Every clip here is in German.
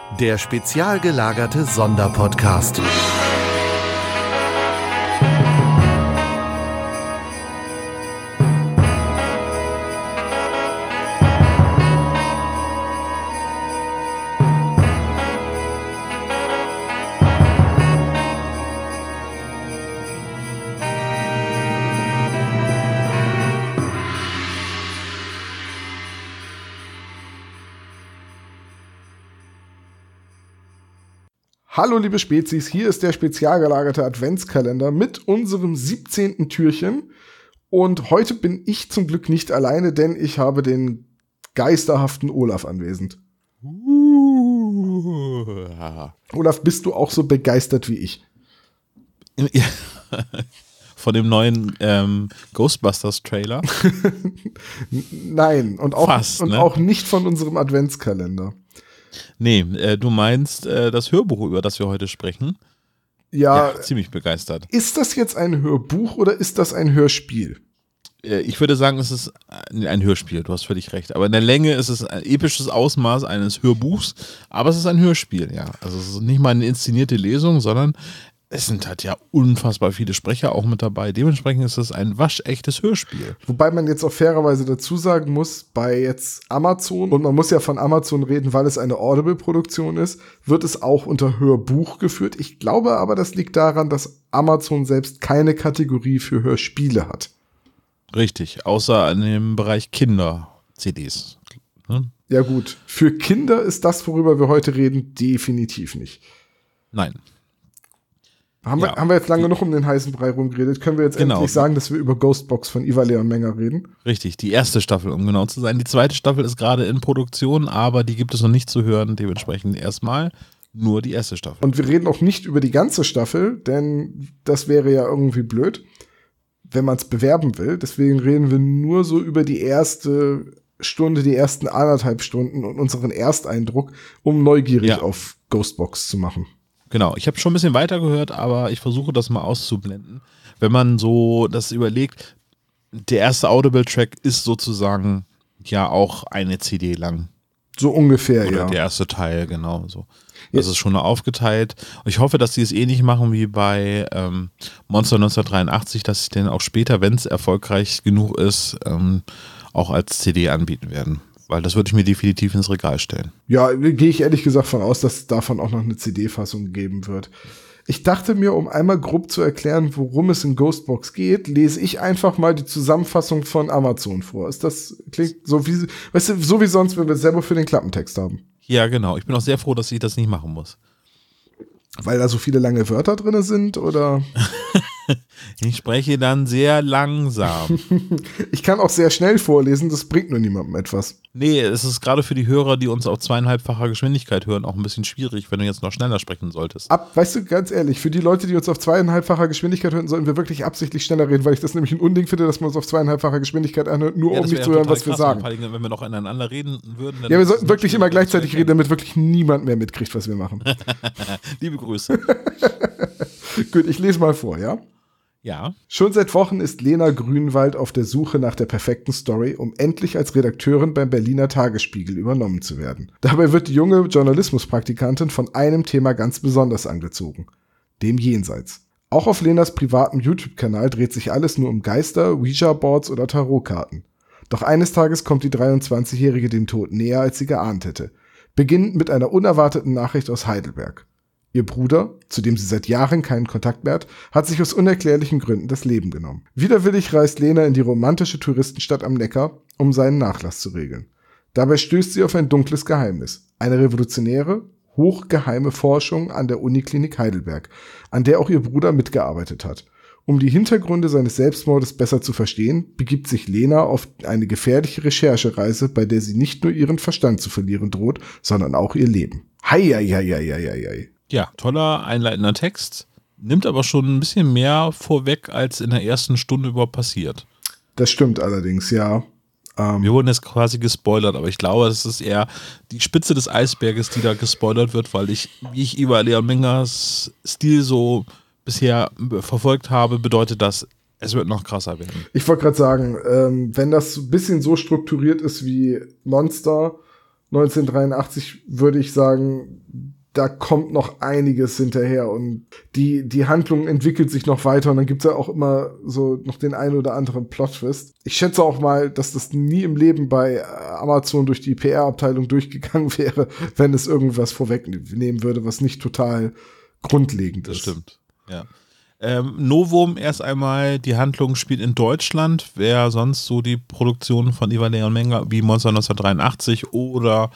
Der spezial gelagerte Sonderpodcast. Hallo liebe Spezies, hier ist der spezial gelagerte Adventskalender mit unserem 17. Türchen und heute bin ich zum Glück nicht alleine, denn ich habe den geisterhaften Olaf anwesend. Olaf, bist du auch so begeistert wie ich? Ja. Von dem neuen Ghostbusters-Trailer? Nein, und auch, fast, und ne? auch nicht von unserem Adventskalender. Nee, du meinst das Hörbuch, über das wir heute sprechen? Ja, ziemlich begeistert. Ist das jetzt ein Hörbuch oder ist das ein Hörspiel? Ich würde sagen, es ist ein Hörspiel, du hast völlig recht. Aber in der Länge ist es ein episches Ausmaß eines Hörbuchs, aber es ist ein Hörspiel, ja. Also es ist nicht mal eine inszenierte Lesung, sondern es sind halt ja unfassbar viele Sprecher auch mit dabei. Dementsprechend ist es ein waschechtes Hörspiel. Wobei man jetzt auch fairerweise dazu sagen muss, bei jetzt Amazon, und man muss ja von Amazon reden, weil es eine Audible-Produktion ist, wird es auch unter Hörbuch geführt. Ich glaube aber, das liegt daran, dass Amazon selbst keine Kategorie für Hörspiele hat. Richtig, außer in dem Bereich Kinder-CDs. Ne? Ja gut, für Kinder ist das, worüber wir heute reden, definitiv nicht. Nein. Haben wir jetzt lange genug um den heißen Brei rumgeredet? Können wir jetzt endlich sagen, dass wir über Ghostbox von Ivar Leon Menger reden? Richtig, die erste Staffel, um genau zu sein. Die zweite Staffel ist gerade in Produktion, aber die gibt es noch nicht zu hören. Dementsprechend erstmal nur die erste Staffel. Und wir reden auch nicht über die ganze Staffel, denn das wäre ja irgendwie blöd, wenn man es bewerben will. Deswegen reden wir nur so über die erste Stunde, die ersten 1,5 Stunden und unseren Ersteindruck, um neugierig auf Ghostbox zu machen. Genau, ich habe schon ein bisschen weitergehört, aber ich versuche das mal auszublenden. Wenn man so das überlegt, der erste Audible-Track ist sozusagen ja auch eine CD lang. So ungefähr, Oder ja. der erste Teil, genau so. Das ist schon aufgeteilt. Und ich hoffe, dass die es ähnlich machen wie bei Monster 1983, dass sie den auch später, wenn es erfolgreich genug ist, auch als CD anbieten werden. Weil das würde ich mir definitiv ins Regal stellen. Ja, gehe ich ehrlich gesagt von aus, dass es davon auch noch eine CD-Fassung geben wird. Ich dachte mir, um einmal grob zu erklären, worum es in Ghostbox geht, lese ich einfach mal die Zusammenfassung von Amazon vor. Klingt so wie, weißt du, so wie sonst, wenn wir es selber für den Klappentext haben. Ja, genau. Ich bin auch sehr froh, dass ich das nicht machen muss. Weil da so viele lange Wörter drin sind, oder? Ich spreche dann sehr langsam. Ich kann auch sehr schnell vorlesen, das bringt nur niemandem etwas. Nee, es ist gerade für die Hörer, die uns auf 2,5-facher Geschwindigkeit hören, auch ein bisschen schwierig, wenn du jetzt noch schneller sprechen solltest. Weißt du, ganz ehrlich, für die Leute, die uns auf 2,5-facher Geschwindigkeit hören, sollten wir wirklich absichtlich schneller reden, weil ich das nämlich ein Unding finde, dass man uns auf 2,5-facher Geschwindigkeit anhört, nur um nicht zu hören, was wir sagen. Wenn wir noch ineinander reden würden. Dann ja, wir sollten wirklich immer gleichzeitig reden, damit wirklich niemand mehr mitkriegt, was wir machen. Liebe Grüße. Gut, ich lese mal vor, ja? Ja. Schon seit Wochen ist Lena Grünwald auf der Suche nach der perfekten Story, um endlich als Redakteurin beim Berliner Tagesspiegel übernommen zu werden. Dabei wird die junge Journalismuspraktikantin von einem Thema ganz besonders angezogen: dem Jenseits. Auch auf Lenas privatem YouTube-Kanal dreht sich alles nur um Geister, Ouija-Boards oder Tarotkarten. Doch eines Tages kommt die 23-Jährige dem Tod näher, als sie geahnt hätte. Beginnend mit einer unerwarteten Nachricht aus Heidelberg. Ihr Bruder, zu dem sie seit Jahren keinen Kontakt mehr hat, hat sich aus unerklärlichen Gründen das Leben genommen. Widerwillig reist Lena in die romantische Touristenstadt am Neckar, um seinen Nachlass zu regeln. Dabei stößt sie auf ein dunkles Geheimnis. Eine revolutionäre, hochgeheime Forschung an der Uniklinik Heidelberg, an der auch ihr Bruder mitgearbeitet hat. Um die Hintergründe seines Selbstmordes besser zu verstehen, begibt sich Lena auf eine gefährliche Recherchereise, bei der sie nicht nur ihren Verstand zu verlieren droht, sondern auch ihr Leben. Hei. Ja, toller einleitender Text, nimmt aber schon ein bisschen mehr vorweg, als in der ersten Stunde überhaupt passiert. Das stimmt allerdings, ja. Wir wurden jetzt quasi gespoilert, aber ich glaube, es ist eher die Spitze des Eisberges, die da gespoilert wird, weil wie ich Ivar Leon Mengers Stil so bisher verfolgt habe, bedeutet das, es wird noch krasser werden. Ich wollte gerade sagen, wenn das ein bisschen so strukturiert ist wie Monster 1983 würde ich sagen, da kommt noch einiges hinterher und die Handlung entwickelt sich noch weiter und dann gibt's ja auch immer so noch den einen oder anderen Plot-Twist. Ich schätze auch mal, dass das nie im Leben bei Amazon durch die PR-Abteilung durchgegangen wäre, wenn es irgendwas vorwegnehmen würde, was nicht total grundlegend ist. Das stimmt, ja. Novum erst einmal, die Handlung spielt in Deutschland, wer sonst so die Produktionen von Ivan Leon Menger wie Monster 1983 oder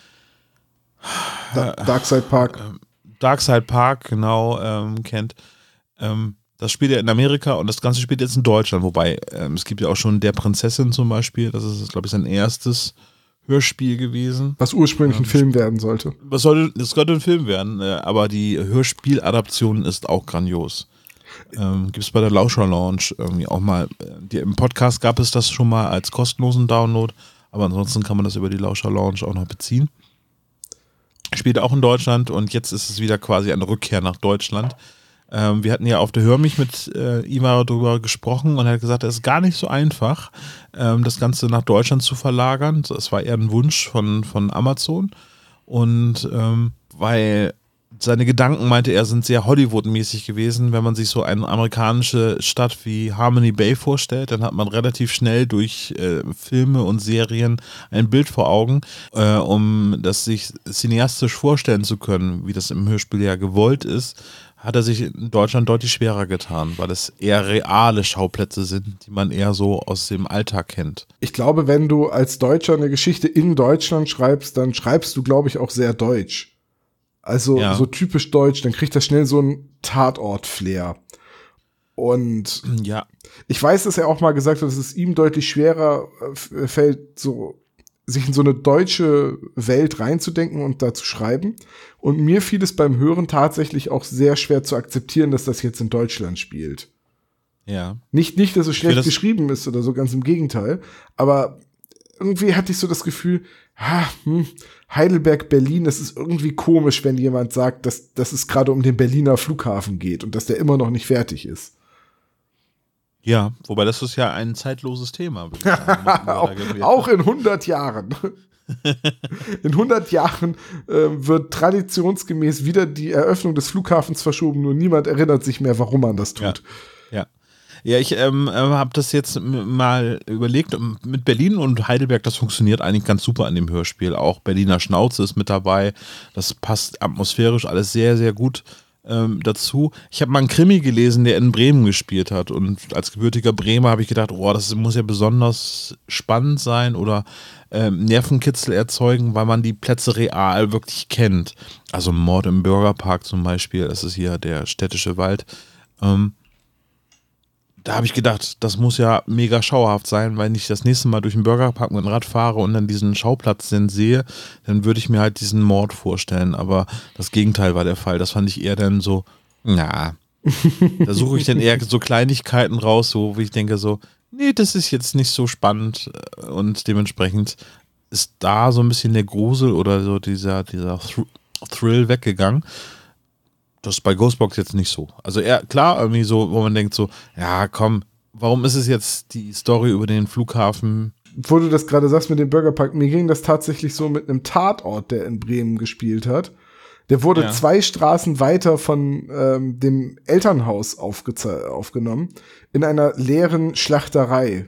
Darkside Park. Darkside Park, genau, kennt. Das spielt ja in Amerika und das Ganze spielt jetzt in Deutschland, wobei es gibt ja auch schon Der Prinzessin zum Beispiel, das ist, glaube ich, sein erstes Hörspiel gewesen. Was ursprünglich ein Film werden sollte. Das sollte ein Film werden, aber die Hörspieladaption ist auch grandios. Gibt es bei der Lauscher Lounge irgendwie auch mal. Im Podcast gab es das schon mal als kostenlosen Download, aber ansonsten kann man das über die Lauscher Lounge auch noch beziehen. Spielt auch in Deutschland und jetzt ist es wieder quasi eine Rückkehr nach Deutschland. Wir hatten ja auf der Hör mich mit Ima darüber gesprochen und er hat gesagt, es ist gar nicht so einfach, das Ganze nach Deutschland zu verlagern. Das war eher ein Wunsch von Amazon und weil seine Gedanken, meinte er, sind sehr Hollywood-mäßig gewesen. Wenn man sich so eine amerikanische Stadt wie Harmony Bay vorstellt, dann hat man relativ schnell durch Filme und Serien ein Bild vor Augen, um das sich cineastisch vorstellen zu können, wie das im Hörspiel ja gewollt ist, hat er sich in Deutschland deutlich schwerer getan, weil es eher reale Schauplätze sind, die man eher so aus dem Alltag kennt. Ich glaube, wenn du als Deutscher eine Geschichte in Deutschland schreibst, dann schreibst du, glaube ich, auch sehr deutsch. Also so typisch deutsch, dann kriegt das schnell so ein Tatort-Flair. Und ja, ich weiß, dass er auch mal gesagt hat, dass es ihm deutlich schwerer fällt, so sich in so eine deutsche Welt reinzudenken und da zu schreiben. Und mir fiel es beim Hören tatsächlich auch sehr schwer zu akzeptieren, dass das jetzt in Deutschland spielt. Ja. Nicht, dass es schlecht geschrieben ist oder so, ganz im Gegenteil. Aber irgendwie hatte ich so das Gefühl, Heidelberg, Berlin, es ist irgendwie komisch, wenn jemand sagt, dass es gerade um den Berliner Flughafen geht und dass der immer noch nicht fertig ist. Ja, wobei das ist ja ein zeitloses Thema. Würde ich sagen. Auch in 100 Jahren. In 100 Jahren wird traditionsgemäß wieder die Eröffnung des Flughafens verschoben, nur niemand erinnert sich mehr, warum man das tut. Ja, ich habe das jetzt mal überlegt, mit Berlin und Heidelberg, das funktioniert eigentlich ganz super an dem Hörspiel. Auch Berliner Schnauze ist mit dabei. Das passt atmosphärisch alles sehr, sehr gut dazu. Ich habe mal einen Krimi gelesen, der in Bremen gespielt hat und als gebürtiger Bremer habe ich gedacht, das muss ja besonders spannend sein oder Nervenkitzel erzeugen, weil man die Plätze real wirklich kennt. Also Mord im Bürgerpark zum Beispiel, das ist hier der städtische Wald. Da habe ich gedacht, das muss ja mega schauerhaft sein, weil ich das nächste Mal durch den Bürgerpark mit dem Rad fahre und dann diesen Schauplatz dann sehe, dann würde ich mir halt diesen Mord vorstellen. Aber das Gegenteil war der Fall. Das fand ich eher dann so, da suche ich dann eher so Kleinigkeiten raus, so wie ich denke so, nee, das ist jetzt nicht so spannend und dementsprechend ist da so ein bisschen der Grusel oder so dieser Thrill weggegangen. Das ist bei Ghostbox jetzt nicht so. Also eher, klar, irgendwie so, wo man denkt so, ja komm, warum ist es jetzt die Story über den Flughafen? Wo du das gerade sagst mit dem Burgerpark, mir ging das tatsächlich so mit einem Tatort, der in Bremen gespielt hat. Der wurde 2 Straßen weiter von dem Elternhaus aufgenommen, in einer leeren Schlachterei.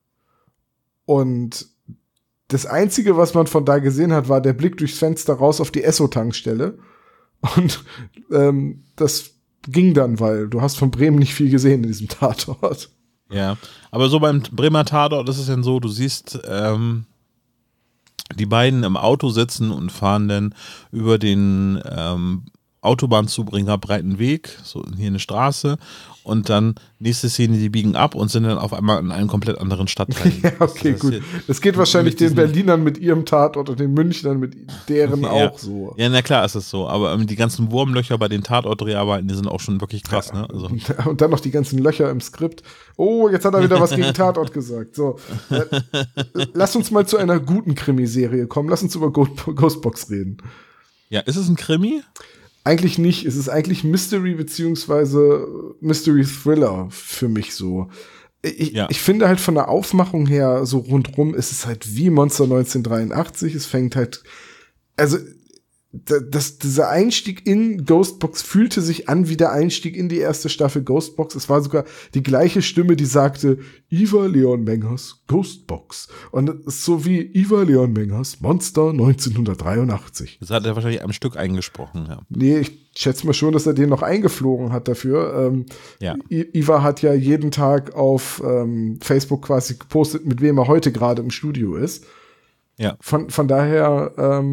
Und das Einzige, was man von da gesehen hat, war der Blick durchs Fenster raus auf die Esso-Tankstelle. Und das ging dann, weil du hast von Bremen nicht viel gesehen in diesem Tatort. Ja, aber so beim Bremer Tatort ist es dann so, du siehst die beiden im Auto sitzen und fahren dann über den Autobahnzubringer breiten Weg, so hier eine Straße und dann nächste Szene, die biegen ab und sind dann auf einmal in einem komplett anderen Stadtteil. Ja, okay, gut. Das geht wahrscheinlich den Berlinern mit ihrem Tatort und den Münchnern mit deren auch so. Ja, na klar ist es so, aber die ganzen Wurmlöcher bei den Tatortdreharbeiten, die sind auch schon wirklich krass, ne? Also. Und dann noch die ganzen Löcher im Skript. Oh, jetzt hat er wieder was gegen Tatort gesagt. So, lass uns mal zu einer guten Krimiserie kommen. Lass uns über Ghostbox reden. Ja, ist es ein Krimi? Eigentlich nicht. Es ist eigentlich Mystery beziehungsweise Mystery Thriller für mich so. Ich finde halt von der Aufmachung her so rundrum ist es halt wie Monster 1983. Es fängt halt, also dieser Einstieg in Ghostbox fühlte sich an wie der Einstieg in die erste Staffel Ghostbox. Es war sogar die gleiche Stimme, die sagte, Ivar Leon Mengers Ghostbox. Und es ist so wie Ivar Leon Mengers Monster 1983. Das hat er wahrscheinlich am Stück eingesprochen, ja. Nee, ich schätze mal schon, dass er den noch eingeflogen hat dafür. Ja. Ivar hat ja jeden Tag auf Facebook quasi gepostet, mit wem er heute gerade im Studio ist. Ja. Von daher,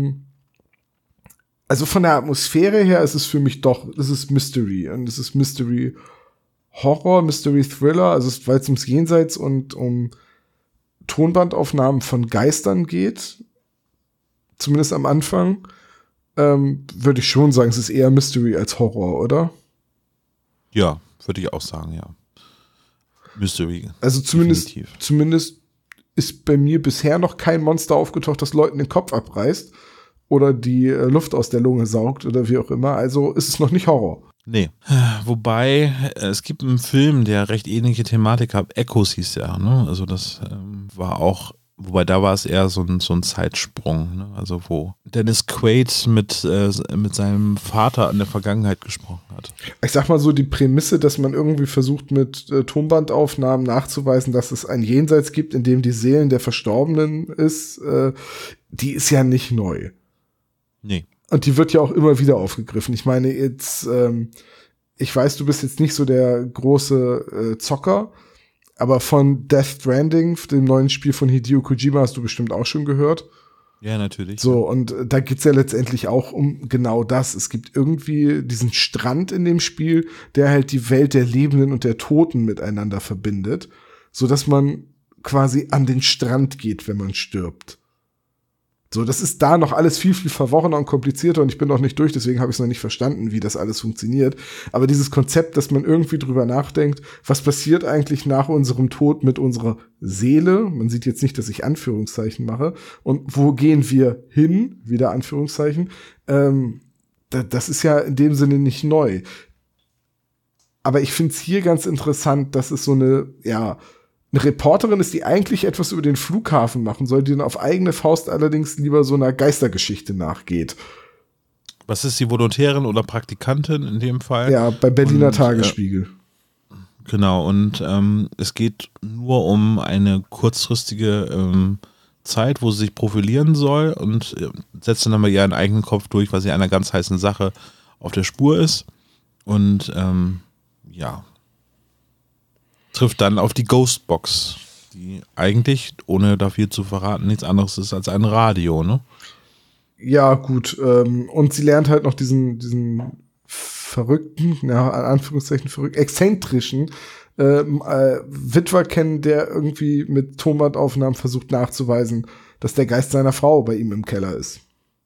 also von der Atmosphäre her ist es für mich doch, es ist Mystery. Und es ist Mystery Horror, Mystery Thriller, also weil es ums Jenseits und um Tonbandaufnahmen von Geistern geht. Zumindest am Anfang. Würde ich schon sagen, es ist eher Mystery als Horror, oder? Ja, würde ich auch sagen, ja. Mystery. Also zumindest ist bei mir bisher noch kein Monster aufgetaucht, das Leuten den Kopf abreißt oder die Luft aus der Lunge saugt oder wie auch immer. Also ist es noch nicht Horror. Nee. Wobei, es gibt einen Film, der recht ähnliche Thematik hat. Echoes hieß der, ne? Also das war auch, wobei da war es eher so ein Zeitsprung, ne? Also wo Dennis Quaid mit seinem Vater an der Vergangenheit gesprochen hat. Ich sag mal so, die Prämisse, dass man irgendwie versucht mit Tonbandaufnahmen nachzuweisen, dass es ein Jenseits gibt, in dem die Seelen der Verstorbenen ist, die ist ja nicht neu. Nee. Und die wird ja auch immer wieder aufgegriffen. Ich meine, jetzt, ich weiß, du bist jetzt nicht so der große Zocker, aber von Death Stranding, dem neuen Spiel von Hideo Kojima, hast du bestimmt auch schon gehört. Ja, natürlich. So, und da geht's ja letztendlich auch um genau das. Es gibt irgendwie diesen Strand in dem Spiel, der halt die Welt der Lebenden und der Toten miteinander verbindet, so dass man quasi an den Strand geht, wenn man stirbt. So, das ist da noch alles viel, viel verworrener und komplizierter und ich bin noch nicht durch, deswegen habe ich es noch nicht verstanden, wie das alles funktioniert. Aber dieses Konzept, dass man irgendwie drüber nachdenkt, was passiert eigentlich nach unserem Tod mit unserer Seele? Man sieht jetzt nicht, dass ich Anführungszeichen mache. Und wo gehen wir hin? Wieder Anführungszeichen. Das ist ja in dem Sinne nicht neu. Aber ich finde es hier ganz interessant, dass es so eine Reporterin ist, die eigentlich etwas über den Flughafen machen soll, die dann auf eigene Faust allerdings lieber so einer Geistergeschichte nachgeht. Was ist die Volontärin oder Praktikantin in dem Fall? Ja, bei Berliner Tagesspiegel. Genau, und es geht nur um eine kurzfristige Zeit, wo sie sich profilieren soll und setzt dann mal ihren eigenen Kopf durch, weil sie einer ganz heißen Sache auf der Spur ist. Und trifft dann auf die Ghostbox, die eigentlich, ohne da viel zu verraten, nichts anderes ist als ein Radio, ne? Ja, gut. Und sie lernt halt noch diesen verrückten, in Anführungszeichen exzentrischen Witwer kennen, der irgendwie mit Tonbandaufnahmen versucht nachzuweisen, dass der Geist seiner Frau bei ihm im Keller ist.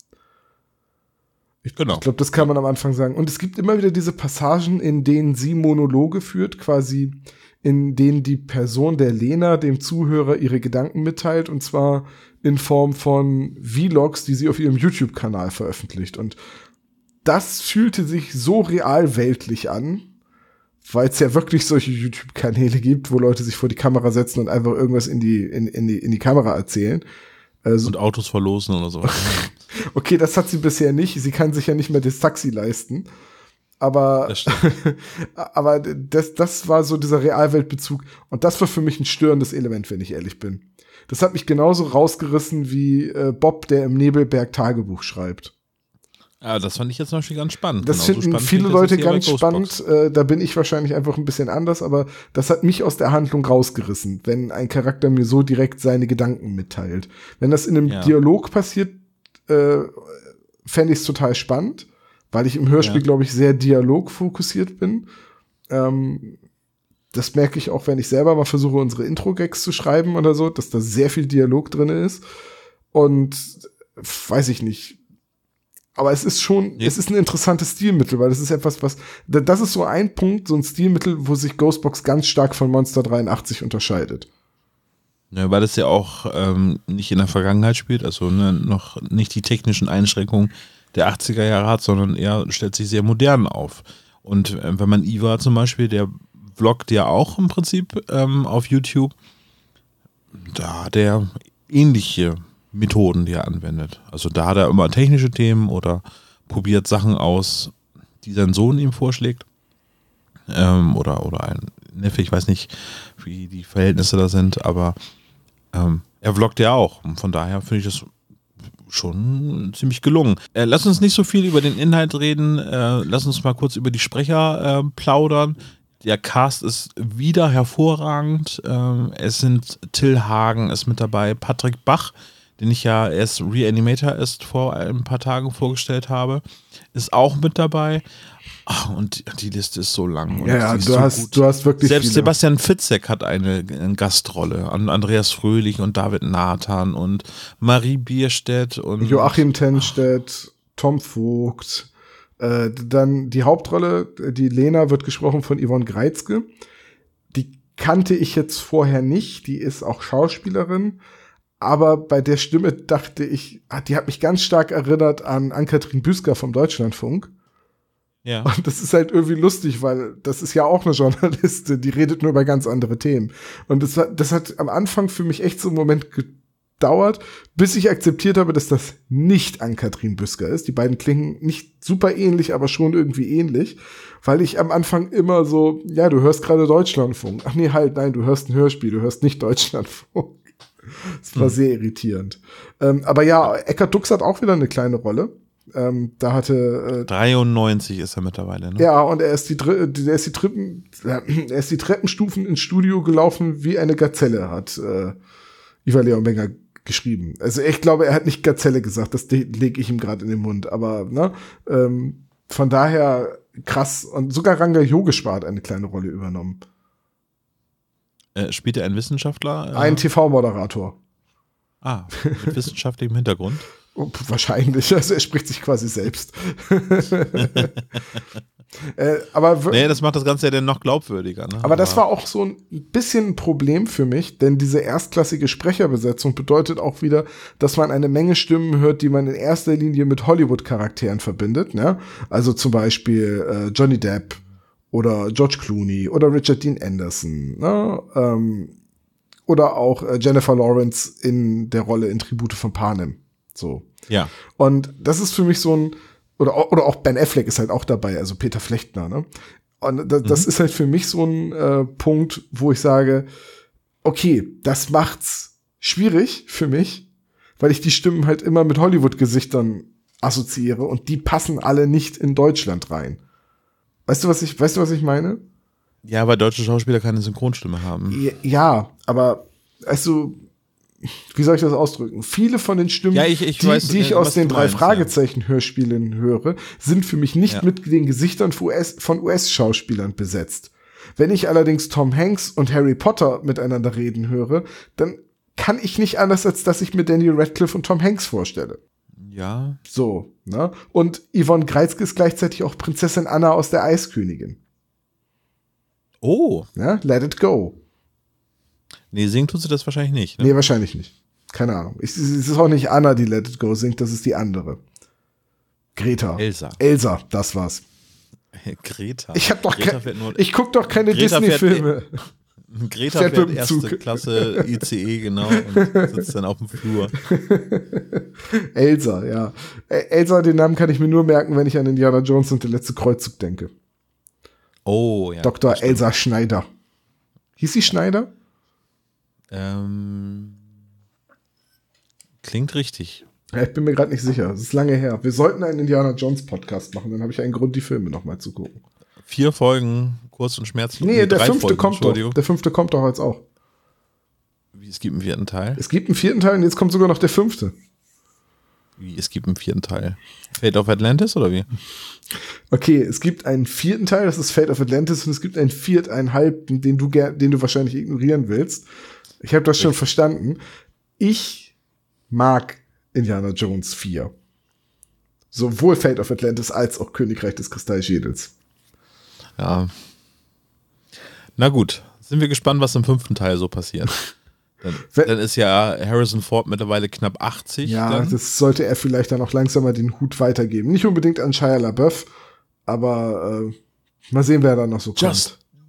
Ich glaube, das kann man am Anfang sagen. Und es gibt immer wieder diese Passagen, in denen sie Monologe führt, quasi in denen die Person der Lena dem Zuhörer ihre Gedanken mitteilt, und zwar in Form von Vlogs, die sie auf ihrem YouTube-Kanal veröffentlicht. Und das fühlte sich so realweltlich an, weil es ja wirklich solche YouTube-Kanäle gibt, wo Leute sich vor die Kamera setzen und einfach irgendwas in die Kamera erzählen. Und Autos verlosen oder so. Okay, das hat sie bisher nicht. Sie kann sich ja nicht mehr das Taxi leisten. Aber das war so dieser Realweltbezug. Und das war für mich ein störendes Element, wenn ich ehrlich bin. Das hat mich genauso rausgerissen wie Bob, der im Nebelberg Tagebuch schreibt. Ja, das fand ich jetzt zum Beispiel ganz spannend. Das finden viele Leute ganz spannend. Da bin ich wahrscheinlich einfach ein bisschen anders, aber das hat mich aus der Handlung rausgerissen, wenn ein Charakter mir so direkt seine Gedanken mitteilt. Wenn das in einem Dialog passiert, fände ich es total spannend, weil ich im Hörspiel, glaube ich, sehr dialogfokussiert bin. Das merke ich auch, wenn ich selber mal versuche, unsere Intro-Gags zu schreiben oder so, dass da sehr viel Dialog drin ist. Und weiß ich nicht. Aber es ist schon, es ist ein interessantes Stilmittel, weil das ist etwas, das ist so ein Punkt, so ein Stilmittel, wo sich Ghostbox ganz stark von Monster 83 unterscheidet. Ja, weil es ja auch nicht in der Vergangenheit spielt, also noch nicht die technischen Einschränkungen der 80er Jahre hat, sondern eher stellt sich sehr modern auf. Und wenn man Ivar zum Beispiel, der vloggt ja auch im Prinzip auf YouTube. Da hat er ähnliche Methoden, die er anwendet. Also da hat er immer technische Themen oder probiert Sachen aus, die sein Sohn ihm vorschlägt. Oder ein Neffe, ich weiß nicht, wie die Verhältnisse da sind, aber er vloggt ja auch. Und von daher finde ich das schon ziemlich gelungen. Lass uns nicht so viel über den Inhalt reden. Lass uns mal kurz über die Sprecher plaudern. Der Cast ist wieder hervorragend. Es sind Till Hagen ist mit dabei, Patrick Bach, den ich ja erst Reanimator ist vor ein paar Tagen vorgestellt habe, ist auch mit dabei. Ach, und die Liste ist so lang. Und Ja, die du ist so hast wirklich Selbst viele. Sebastian Fitzek hat eine Gastrolle. Andreas Fröhlich und David Nathan und Marie Bierstedt und Joachim Tenstedt, Tom Vogt. Dann die Hauptrolle, die Lena, wird gesprochen von Yvonne Greizke. Die kannte ich jetzt vorher nicht. Die ist auch Schauspielerin. Aber bei der Stimme dachte ich, die hat mich ganz stark erinnert an Ann-Kathrin Büsker vom Deutschlandfunk. ja. Und das ist halt irgendwie lustig, weil das ist ja auch eine Journalistin, die redet nur über ganz andere Themen. Und das hat am Anfang für mich echt so einen Moment gedauert, bis ich akzeptiert habe, dass das nicht Ann-Kathrin Büsker ist. Die beiden klingen nicht super ähnlich, aber schon irgendwie ähnlich, weil ich am Anfang immer so, ja, du hörst gerade Deutschlandfunk. Ach nee, halt, nein, du hörst ein Hörspiel, du hörst nicht Deutschlandfunk. Das war sehr irritierend. Aber ja, Eckhard Dux hat auch wieder eine kleine Rolle. Da hatte 93 ist er mittlerweile, ne? ja, und er ist die Treppenstufen ins Studio gelaufen wie eine Gazelle, hat Ivar Leon Wenger geschrieben. Also ich glaube, er hat nicht Gazelle gesagt, das lege ich ihm gerade in den Mund, aber ne, von daher krass. Und sogar Ranga Yogeshwar hat eine kleine Rolle übernommen. Spielt er einen Wissenschaftler? Ein TV-Moderator. Mit wissenschaftlichem Hintergrund. Oh, wahrscheinlich, also er spricht sich quasi selbst. Aber Nee, das macht das Ganze ja dann noch glaubwürdiger. Ne? Aber das war auch so ein bisschen ein Problem für mich, denn diese erstklassige Sprecherbesetzung bedeutet auch wieder, dass man eine Menge Stimmen hört, die man in erster Linie mit Hollywood-Charakteren verbindet. Ne? Also zum Beispiel Johnny Depp oder George Clooney oder Richard Dean Anderson. Ne? Oder auch Jennifer Lawrence in der Rolle in Tribute von Panem. So. Ja. Und das ist für mich so ein, oder auch Ben Affleck ist halt auch dabei, also Peter Flechtner, ne? Und das ist halt für mich so ein Punkt, wo ich sage, okay, das macht's schwierig für mich, weil ich die Stimmen halt immer mit Hollywood-Gesichtern assoziiere und die passen alle nicht in Deutschland rein. Weißt du, was ich meine? Ja, weil deutsche Schauspieler keine Synchronstimme haben. Ja, aber weißt du, wie soll ich das ausdrücken? Viele von den Stimmen, Ja, ich weiß, die ich aus was den du 3 meinst, Fragezeichen-Hörspielen höre, sind für mich nicht Ja. mit den Gesichtern von US-Schauspielern besetzt. Wenn ich allerdings Tom Hanks und Harry Potter miteinander reden höre, dann kann ich nicht anders, als dass ich mir Daniel Radcliffe und Tom Hanks vorstelle. Ja. So, ne? Und Yvonne Greizke ist gleichzeitig auch Prinzessin Anna aus der Eiskönigin. Oh. Ne? Let it go. Nee, singen tut sie das wahrscheinlich nicht. Ne? Nee, wahrscheinlich nicht. Keine Ahnung. Es ist auch nicht Anna, die Let It Go singt, das ist die andere. Greta. Elsa, das war's. Greta. Ich Ich guck doch keine Greta Disney-Filme. Greta Fährt fährt mit dem erste Zug. Klasse ICE, genau, und sitzt dann auf dem Flur. Elsa, ja. Elsa, den Namen kann ich mir nur merken, wenn ich an Indiana Jones und der letzte Kreuzzug denke. Oh, ja. Dr. Elsa Schneider. Hieß sie Schneider? Klingt richtig. Ja, ich bin mir gerade nicht sicher. Es ist lange her. Wir sollten einen Indiana Jones Podcast machen, dann habe ich einen Grund, die Filme nochmal zu gucken. 4 Folgen, kurz und schmerzlos. Nee, der 3 5. Folgen, kommt doch. Der 5. kommt doch jetzt auch. Wie, es gibt einen 4. Teil? Es gibt einen 4. Teil und jetzt kommt sogar noch der 5. Wie, es gibt einen 4. Teil? Fate of Atlantis oder wie? Okay, es gibt einen 4. Teil, das ist Fate of Atlantis, und es gibt einen 4,5, den du wahrscheinlich ignorieren willst. Ich habe das schon verstanden. Ich mag Indiana Jones 4. Sowohl Fate of Atlantis als auch Königreich des Kristallschädels. Ja. Na gut, sind wir gespannt, was im 5. Teil so passiert. Dann ist ja Harrison Ford mittlerweile knapp 80. Ja, dann. das sollte er vielleicht dann auch langsam mal den Hut weitergeben. Nicht unbedingt an Shia LaBeouf, aber mal sehen, wer da noch so kommt.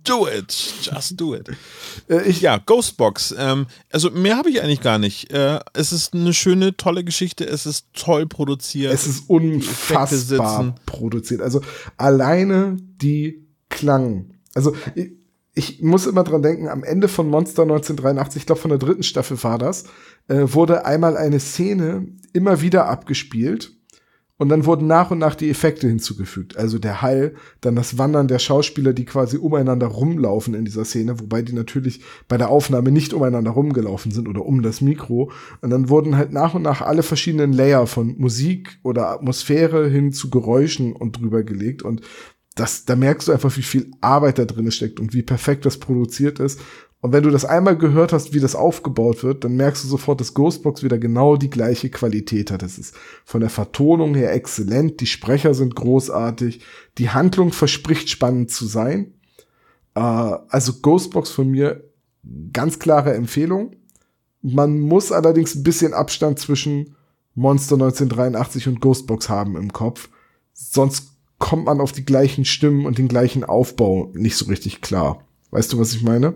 do it. Just do it. Ja, Ghostbox. Also mehr habe ich eigentlich gar nicht. Es ist eine schöne, tolle Geschichte. Es ist toll produziert. Es ist unfassbar produziert. Also alleine die Klang. Also ich muss immer dran denken, am Ende von Monster 1983, ich glaube von der 3. Staffel war das, wurde einmal eine Szene immer wieder abgespielt. Und dann wurden nach und nach die Effekte hinzugefügt. Also der Hall, dann das Wandern der Schauspieler, die quasi umeinander rumlaufen in dieser Szene, wobei die natürlich bei der Aufnahme nicht umeinander rumgelaufen sind oder um das Mikro. Und dann wurden halt nach und nach alle verschiedenen Layer von Musik oder Atmosphäre hin zu Geräuschen und drüber gelegt. Und da merkst du einfach, wie viel Arbeit da drin steckt und wie perfekt das produziert ist. Und wenn du das einmal gehört hast, wie das aufgebaut wird, dann merkst du sofort, dass Ghostbox wieder genau die gleiche Qualität hat. Es ist von der Vertonung her exzellent, die Sprecher sind großartig, die Handlung verspricht spannend zu sein. Also Ghostbox von mir ganz klare Empfehlung. Man muss allerdings ein bisschen Abstand zwischen Monster 1983 und Ghostbox haben im Kopf. Sonst kommt man auf die gleichen Stimmen und den gleichen Aufbau nicht so richtig klar. Weißt du, was ich meine?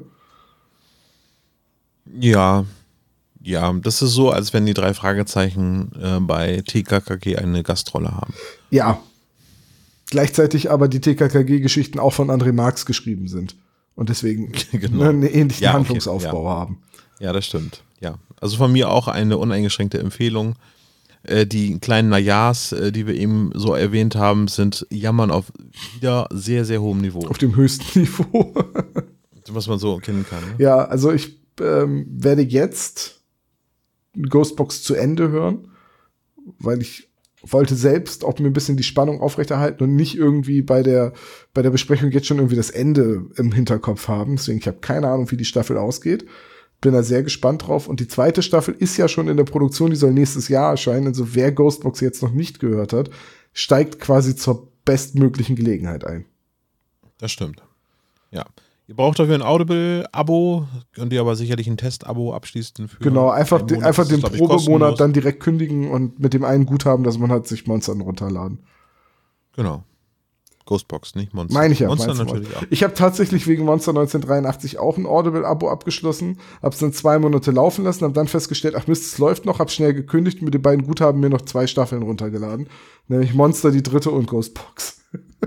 Ja, das ist so, als wenn die 3 Fragezeichen bei TKKG eine Gastrolle haben. Ja. Gleichzeitig aber die TKKG-Geschichten auch von André Marx geschrieben sind. Und deswegen genau. einen ähnlichen Handlungsaufbau haben. Ja, das stimmt. Ja. Also von mir auch eine uneingeschränkte Empfehlung. Die kleinen Najahs, die wir eben so erwähnt haben, sind Jammern auf wieder sehr, sehr hohem Niveau. Auf dem höchsten Niveau. Was man so kennen kann. Ne? Ja, also ich werde jetzt Ghostbox zu Ende hören, weil ich wollte selbst auch mir ein bisschen die Spannung aufrechterhalten und nicht irgendwie bei der Besprechung jetzt schon irgendwie das Ende im Hinterkopf haben. Deswegen, ich habe keine Ahnung, wie die Staffel ausgeht. Bin da sehr gespannt drauf. Und die 2. Staffel ist ja schon in der Produktion, die soll nächstes Jahr erscheinen. Also wer Ghostbox jetzt noch nicht gehört hat, steigt quasi zur bestmöglichen Gelegenheit ein. Das stimmt. Ja. Ihr braucht dafür ein Audible-Abo, könnt ihr aber sicherlich ein Test-Abo abschließen. Für genau, einfach den Probemonat dann direkt kündigen und mit dem einen Guthaben, dass man hat, sich Monster runterladen. Genau. Ghostbox, nicht Monster. Meine ich ja. Monster natürlich auch. Ich habe tatsächlich wegen Monster 1983 auch ein Audible-Abo abgeschlossen, hab's dann 2 Monate laufen lassen, hab dann festgestellt, ach Mist, es läuft noch, hab schnell gekündigt, mit den beiden Guthaben mir noch 2 Staffeln runtergeladen. Nämlich Monster, die 3. und Ghostbox.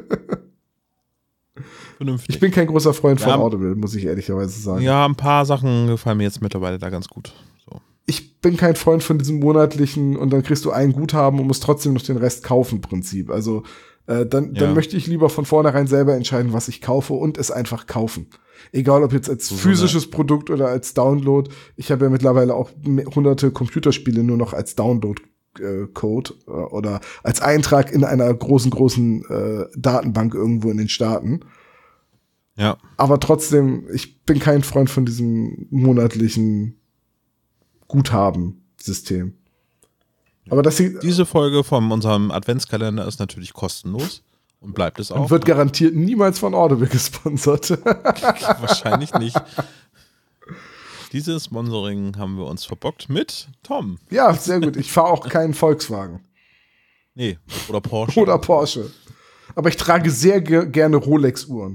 Vernünftig. Ich bin kein großer Freund von Audible, muss ich ehrlicherweise sagen. Ja, ein paar Sachen gefallen mir jetzt mittlerweile da ganz gut. So. Ich bin kein Freund von diesem monatlichen und dann kriegst du ein Guthaben und musst trotzdem noch den Rest kaufen Prinzip. Also dann möchte ich lieber von vornherein selber entscheiden, was ich kaufe und es einfach kaufen. Egal ob jetzt als physisches Produkt oder als Download. Ich habe ja mittlerweile auch hunderte Computerspiele nur noch als Download-Code oder als Eintrag in einer großen Datenbank irgendwo in den Staaten. Ja. Aber trotzdem, ich bin kein Freund von diesem monatlichen Guthaben-System. Aber diese Folge von unserem Adventskalender ist natürlich kostenlos und bleibt es auch. Und wird garantiert niemals von Audible gesponsert. Wahrscheinlich nicht. Dieses Sponsoring haben wir uns verbockt mit Tom. Ja, sehr gut. Ich fahre auch keinen Volkswagen. Nee, oder Porsche. Oder Porsche. Aber ich trage sehr gerne Rolex-Uhren.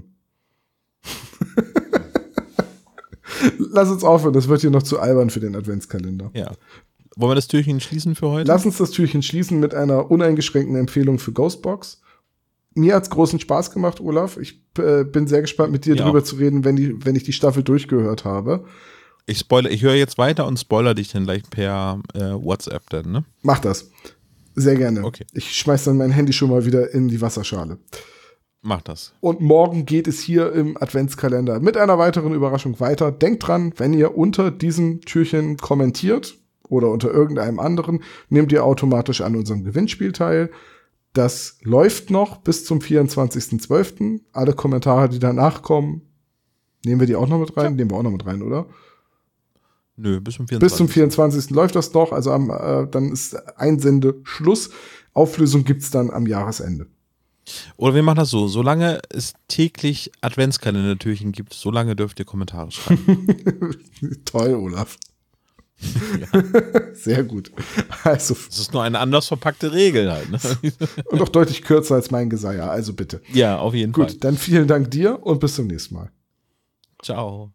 Lass uns aufhören, das wird hier noch zu albern für den Adventskalender. Ja. Wollen wir das Türchen schließen für heute? Lass uns das Türchen schließen mit einer uneingeschränkten Empfehlung für Ghostbox. Mir hat's großen Spaß gemacht, Olaf. Ich bin sehr gespannt, mit dir drüber zu reden, wenn ich die Staffel durchgehört habe. Ich höre jetzt weiter und spoiler dich dann gleich per WhatsApp dann, ne? Mach das. Sehr gerne. Okay. Ich schmeiß dann mein Handy schon mal wieder in die Wasserschale. Mach das. Und morgen geht es hier im Adventskalender mit einer weiteren Überraschung weiter. Denkt dran, wenn ihr unter diesem Türchen kommentiert oder unter irgendeinem anderen, nehmt ihr automatisch an unserem Gewinnspiel teil. Das läuft noch bis zum 24.12. Alle Kommentare, die danach kommen, nehmen wir die auch noch mit rein? Ja. Nehmen wir auch noch mit rein, oder? Nö, bis zum 24. Bis zum 24. läuft das noch. Also dann ist Einsendeschluss. Auflösung gibt's dann am Jahresende. Oder wir machen das so, solange es täglich Adventskalender-Türchen gibt, solange dürft ihr Kommentare schreiben. Toll, Olaf. Ja. Sehr gut. Also, das ist nur eine anders verpackte Regel halt. Ne? Und auch deutlich kürzer als mein Geseier, also bitte. Ja, auf jeden Fall. Gut, dann vielen Dank dir und bis zum nächsten Mal. Ciao.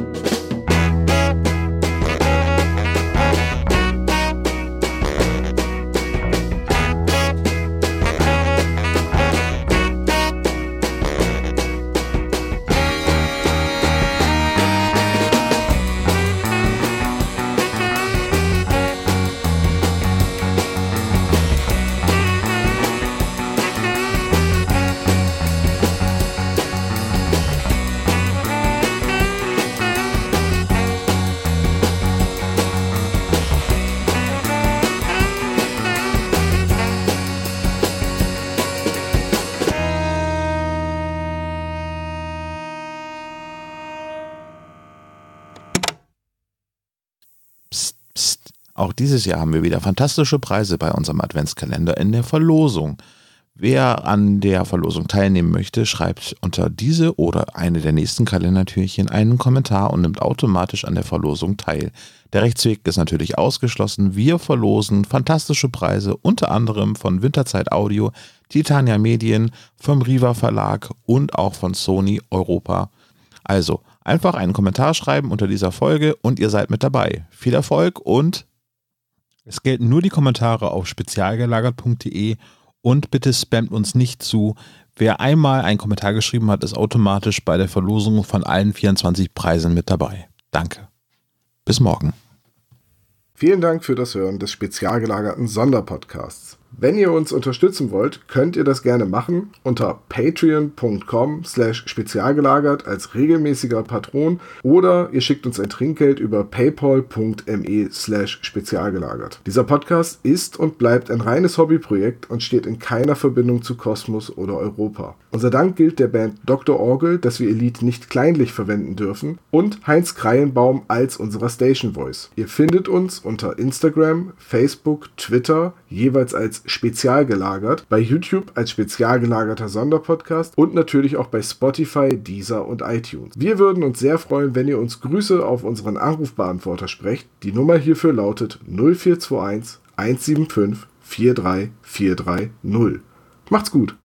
Auch dieses Jahr haben wir wieder fantastische Preise bei unserem Adventskalender in der Verlosung. Wer an der Verlosung teilnehmen möchte, schreibt unter diese oder eine der nächsten Kalendertürchen einen Kommentar und nimmt automatisch an der Verlosung teil. Der Rechtsweg ist natürlich ausgeschlossen. Wir verlosen fantastische Preise, unter anderem von Winterzeit Audio, Titania Medien, vom Riva Verlag und auch von Sony Europa. Also einfach einen Kommentar schreiben unter dieser Folge und ihr seid mit dabei. Viel Erfolg und es gelten nur die Kommentare auf spezialgelagert.de und bitte spammt uns nicht zu. Wer einmal einen Kommentar geschrieben hat, ist automatisch bei der Verlosung von allen 24 Preisen mit dabei. Danke. Bis morgen. Vielen Dank für das Hören des spezial gelagerten Sonderpodcasts. Wenn ihr uns unterstützen wollt, könnt ihr das gerne machen unter patreon.com/spezialgelagert als regelmäßiger Patron oder ihr schickt uns ein Trinkgeld über paypal.me/spezialgelagert. Dieser Podcast ist und bleibt ein reines Hobbyprojekt und steht in keiner Verbindung zu Kosmos oder Europa. Unser Dank gilt der Band Dr. Orgel, dass wir ihr Lied nicht kleinlich verwenden dürfen, und Heinz Kreienbaum als unserer Station Voice. Ihr findet uns unter Instagram, Facebook, Twitter, jeweils als spezial gelagert, bei YouTube als spezial gelagerter Sonderpodcast und natürlich auch bei Spotify, Deezer und iTunes. Wir würden uns sehr freuen, wenn ihr uns Grüße auf unseren Anrufbeantworter sprecht. Die Nummer hierfür lautet 0421 175 43430. Macht's gut!